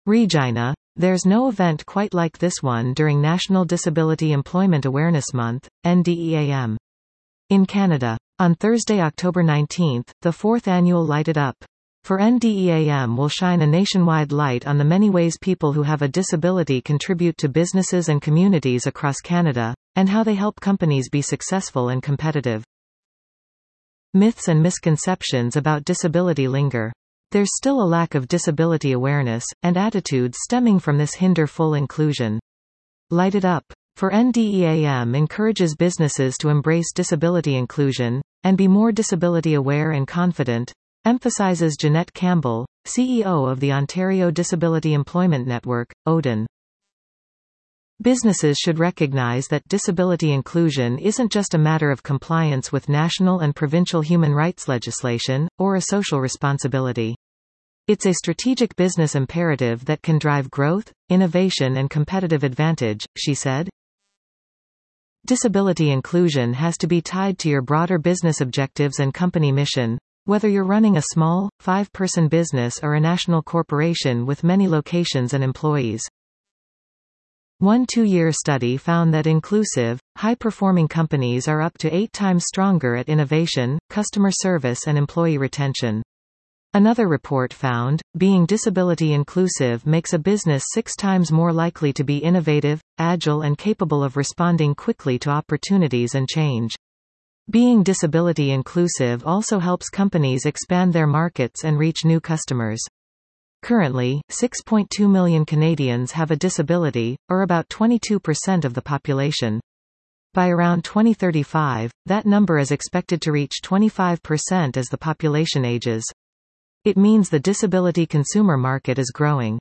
Regina, there's no event quite like this one during National Disability Employment Awareness Month, NDEAM. In Canada. On Thursday, October 19, the fourth annual Light It Up for NDEAM will shine a nationwide light on the many ways people who have a disability contribute to businesses and communities across Canada, and how they help companies be successful and competitive. Myths and misconceptions about disability linger. There's still a lack of disability awareness, and attitudes stemming from this hinder full inclusion. Light It Up for NDEAM encourages businesses to embrace disability inclusion, and be more disability aware and confident, emphasizes Jeanette Campbell, CEO of the Ontario Disability Employment Network, ODEN. Businesses should recognize that disability inclusion isn't just a matter of compliance with national and provincial human rights legislation, or a social responsibility. It's a strategic business imperative that can drive growth, innovation and competitive advantage, she said. Disability inclusion has to be tied to your broader business objectives and company mission, whether you're running a small, 5-person business or a national corporation with many locations and employees. One 2-year study found that inclusive, high-performing companies are up to 8 times stronger at innovation, customer service and employee retention. Another report found, being disability inclusive makes a business 6 times more likely to be innovative, agile and capable of responding quickly to opportunities and change. Being disability inclusive also helps companies expand their markets and reach new customers. Currently, 6.2 million Canadians have a disability, or about 22% of the population. By around 2035, that number is expected to reach 25% as the population ages. It means the disability consumer market is growing.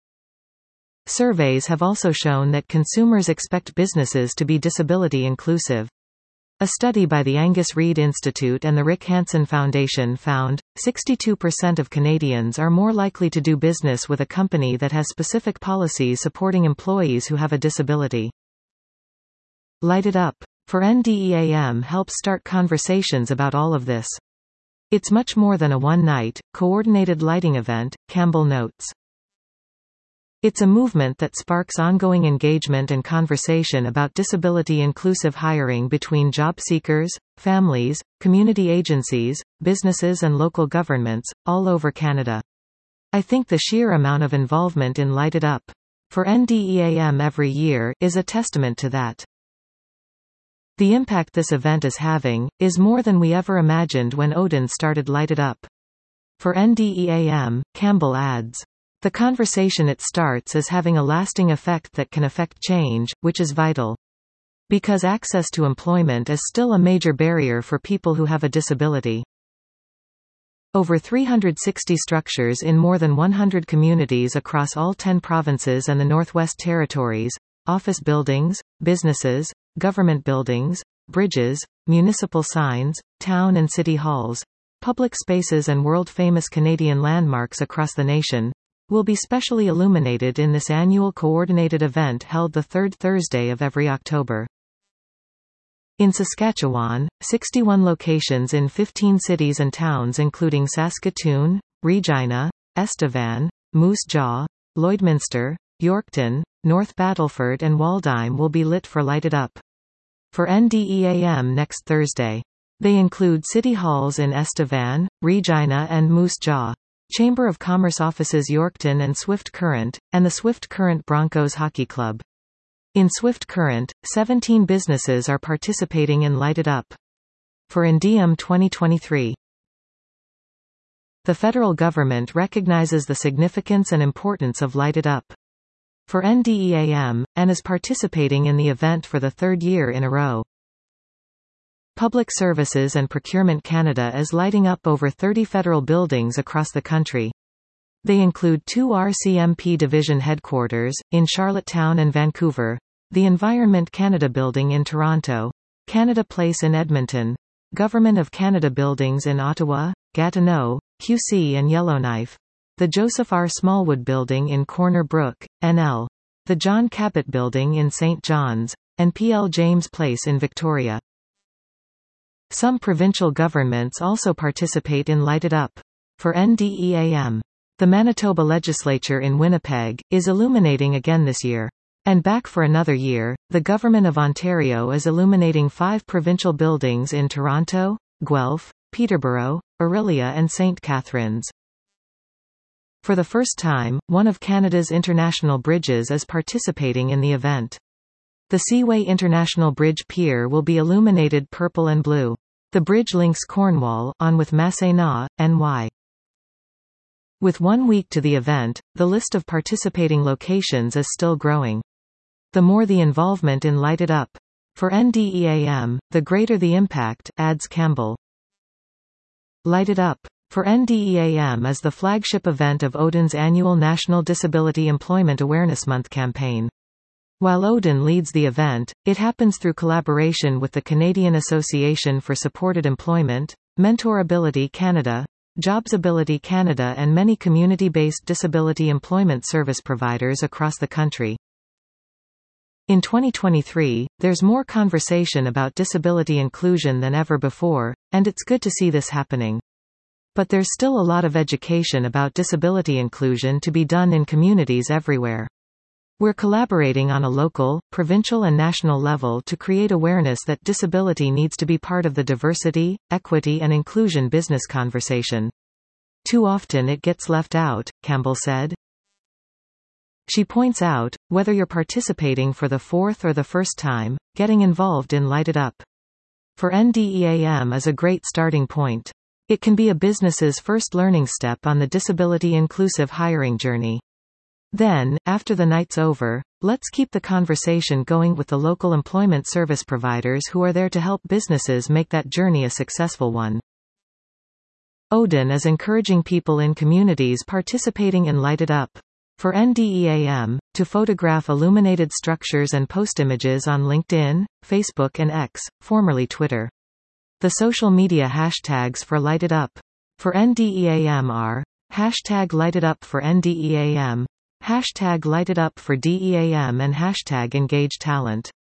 Surveys have also shown that consumers expect businesses to be disability inclusive. A study by the Angus Reid Institute and the Rick Hansen Foundation found, 62% of Canadians are more likely to do business with a company that has specific policies supporting employees who have a disability. Light It Up for NDEAM helps start conversations about all of this. It's much more than a one-night, coordinated lighting event, Campbell notes. It's a movement that sparks ongoing engagement and conversation about disability-inclusive hiring between job seekers, families, community agencies, businesses and local governments, all over Canada. I think the sheer amount of involvement in Light It Up for NDEAM every year is a testament to that. The impact this event is having is more than we ever imagined when ODEN started Light It Up for NDEAM, Campbell adds. The conversation it starts is having a lasting effect that can affect change, which is vital. Because access to employment is still a major barrier for people who have a disability. Over 360 structures in more than 100 communities across all 10 provinces and the Northwest Territories, office buildings, businesses, government buildings, bridges, municipal signs, town and city halls, public spaces and world-famous Canadian landmarks across the nation, will be specially illuminated in this annual coordinated event held the third Thursday of every October. In Saskatchewan, 61 locations in 15 cities and towns including Saskatoon, Regina, Estevan, Moose Jaw, Lloydminster, Yorkton, North Battleford and Waldheim will be lit for Light It Up for NDEAM next Thursday. They include city halls in Estevan, Regina and Moose Jaw, Chamber of Commerce offices Yorkton and Swift Current, and the Swift Current Broncos Hockey Club. In Swift Current, 17 businesses are participating in Light It Up for NDEAM 2023. The federal government recognizes the significance and importance of Light It Up for NDEAM, and is participating in the event for the third year in a row. Public Services and Procurement Canada is lighting up over 30 federal buildings across the country. They include 2 RCMP division headquarters, in Charlottetown and Vancouver, the Environment Canada Building in Toronto, Canada Place in Edmonton, Government of Canada buildings in Ottawa, Gatineau, QC and Yellowknife, the Joseph R. Smallwood Building in Corner Brook, NL, the John Cabot Building in St. John's, and PL James Place in Victoria. Some provincial governments also participate in Light It Up for NDEAM. The Manitoba legislature in Winnipeg is illuminating again this year. And back for another year, the Government of Ontario is illuminating 5 provincial buildings in Toronto, Guelph, Peterborough, Orillia and St. Catharines. For the first time, one of Canada's international bridges is participating in the event. The Seaway International Bridge Pier will be illuminated purple and blue. The bridge links Cornwall on with Massena, NY. With 1 week to the event, the list of participating locations is still growing. The more the involvement in Light It Up. For NDEAM, the greater the impact, adds Campbell. Light It Up. For NDEAM is the flagship event of Odin's annual National Disability Employment Awareness Month campaign. While Odin leads the event, it happens through collaboration with the Canadian Association for Supported Employment, Mentorability Canada, Jobsability Canada and many community-based disability employment service providers across the country. In 2023, there's more conversation about disability inclusion than ever before, and it's good to see this happening. But there's still a lot of education about disability inclusion to be done in communities everywhere. We're collaborating on a local, provincial and national level to create awareness that disability needs to be part of the diversity, equity and inclusion business conversation. Too often it gets left out, Campbell said. She points out, whether you're participating for the 4th or the first time, getting involved in Light It Up. For NDEAM is a great starting point. It can be a business's first learning step on the disability inclusive hiring journey. Then, after the night's over, let's keep the conversation going with the local employment service providers who are there to help businesses make that journey a successful one. Odin is encouraging people in communities participating in Light It Up. For NDEAM, to photograph illuminated structures and post images on LinkedIn, Facebook and X, formerly Twitter. The social media hashtags for Light It Up. For NDEAM are hashtag Light It Up for NDEAM, hashtag Light It Up for DEAM and hashtag Engage Talent.